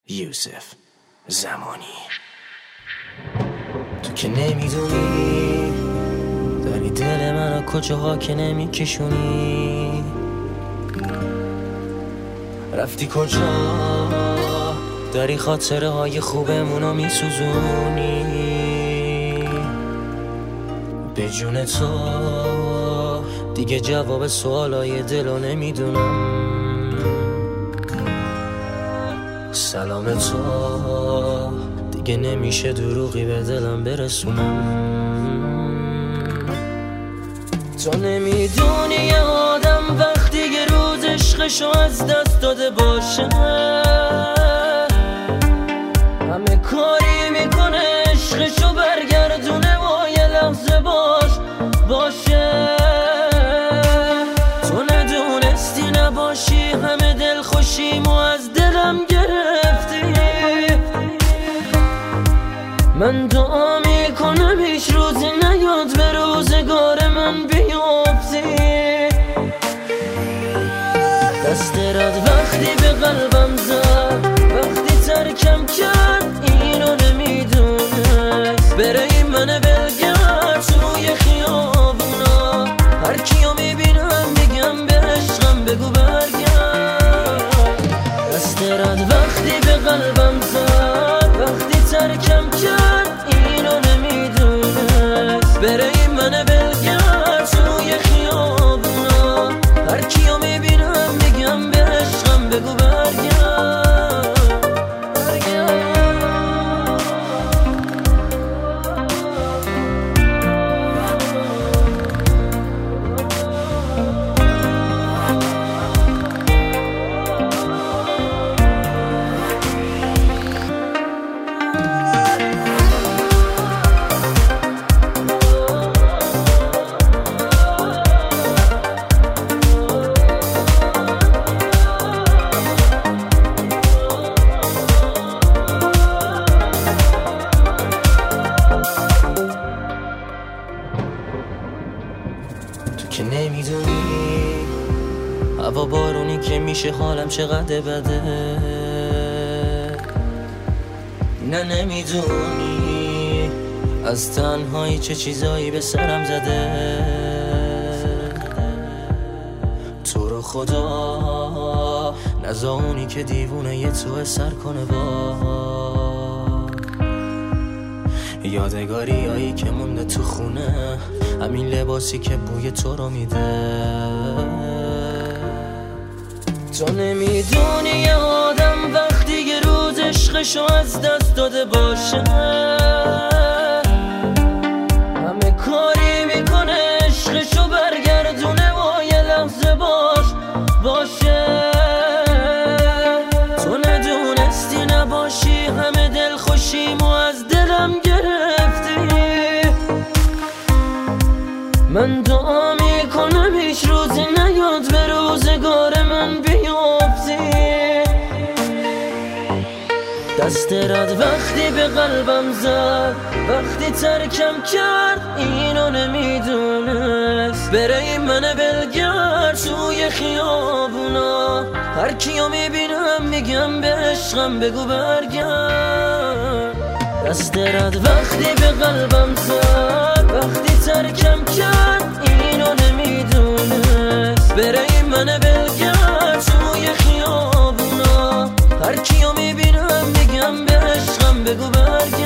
یوسف زمانی. تو که نمیدونی داری دل منو کجاها که نمیکشونی، رفتی کجا داری خاطره های خوبمونو میسوزونی. به جون تو دیگه جواب سوالای دلو نمیدونم. سلام تو دیگه نمیشه دروغی به دلم برسونم. تو نمیدونی یه آدم وقتی یه روز عشقشو از دست داده باشه همه کاری میکنه عشقشو برگردونه و یه لحظه باشه. تو ندونستی نباشی همه دل خوشیمو از دلم گرفتی. من دعا میکنم هیچ روزی نیاد به روزگار من بیافتی. دست رد وقتی به قلبم زد وقتی ترکم کرد اینو نمیدونست. بره این منو بلگرد توی خیابونا هر کیو میبینم میگم به عشقم بگو برگرد. دست رد وقتی به قلبم زد وقتی ترکم کرد اینو نمیدونست. بره این منو بلگرد توی خیابونا هر کیو میبینم میگم به عشقم بگو برگرد. که نمیدونی هوا بارونی که میشه حالم چقدر بده. نه نمیدونی از تنهایی چه چیزایی به سرم زده. تو رو خدا نزا اونی که دیوونه یه تو سر کنه با یادگاریایی که مونده تو خونه، همین لباسی که بوی تو رو میده. تو نمیدونی یه آدم وقتی یه روز عشقشو از دست داده باشه همه کاری میکنه عشقشو برگردونه و یه لحظه باشه. تو ندونستی نباشی همه دل خوشیمو از دلم گرفتی. من دعا میکنم هیچ روزی نیاد به روزگار من بیافتی. دست رد وقتی به قلبم زد وقتی ترکم کرد اینو نمیدونست. بره این منو بلگرد توی خیابونا هر کیو میبینم میگم به عشقم بگو برگرد. دست رد وقتی به قلبم زد وقتی ترکم کرد اینو نمیدونست. بره این منو بلگرد توی خیابونا هر کیو میبینم میگم به عشقم بگو برگرد.